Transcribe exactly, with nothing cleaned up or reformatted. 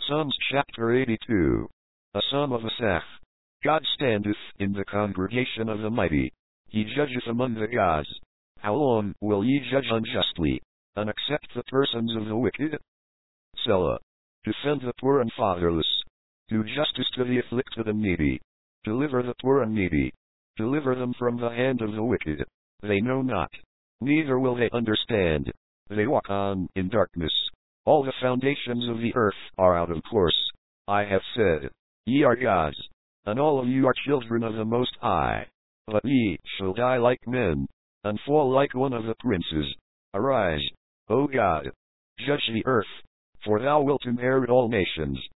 Psalms chapter eighty-two. A Psalm of Asaph. God standeth in the congregation of the mighty. He judgeth among the gods. How long will ye judge unjustly, and accept the persons of the wicked? Selah. Defend the poor and fatherless. Do justice to the afflicted and needy. Deliver the poor and needy. Deliver them from the hand of the wicked. They know not, neither will they understand. They walk on in darkness. All the foundations of the earth are out of course. I have said, ye are gods, and all of you are children of the Most High. But ye shall die like men, and fall like one of the princes. Arise, O God, judge the earth, for thou wilt inherit all nations.